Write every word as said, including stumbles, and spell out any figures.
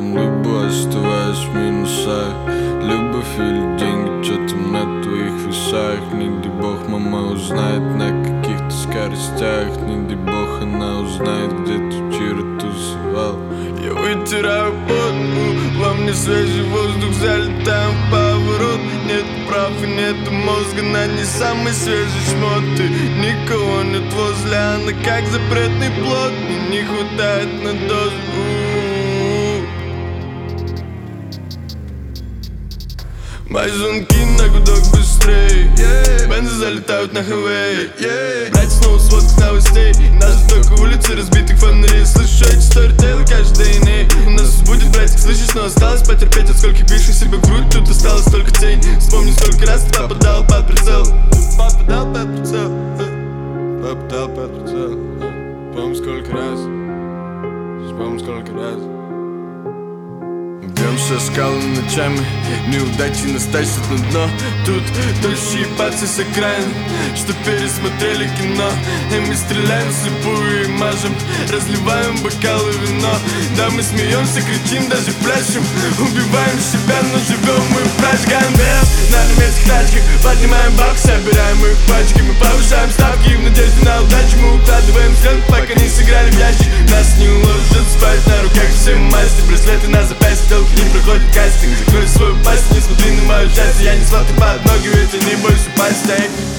там либо оставаясь в минусах, либо фили деньги, что там на твоих весах. Не дай бог мама узнает на каких-то скоростях, не дай бог она узнает, где ты вчера тусовал. Я вытираю пот, во мне свежий воздух, залетаем в поворот. Нет прав и нет мозга на не самый свежий шмот. Ты никого нет возле, она как запретный плод. Мне не хватает на дозу. Мои звонки на гудок быстрей, yeah. Бензы залетают на хайвей, yeah. Брать снова сводку новостей. Нас только улицы разбитых фонарей. Слышу эти сторитейлы каждый день. У нас будет, братик, слышишь, но осталось потерпеть. От скольких бивших себе в грудь, тут осталось только тень. Вспомни, сколько раз ты попадал под прицел. Попадал под прицел, попадал под прицел. Вспомни, сколько раз, вспомни, сколько раз. Идем со скалами ночами, неудачи нас тащат на дно. Тут тощие пацы с окраин, что пересмотрели кино. И мы стреляем вслепую и мажем, разливаем бокалы вино. Да, мы смеемся, кричим, даже пляшем, убиваем себя, но живем мы в прачках. На немецких тачках поднимаем бабки, собираем их пачки. Мы повышаем ставки в надежде на удачу. Мы укладываем сленг, пока не сыграли в ящик. Нас не уложат спать, на руках все масти, браслеты на запястье, долг не проходит кастинг. Закрой свою пасть, не смотри на мою счастье. Я не свал ты под ноги, ведь они больше пастей.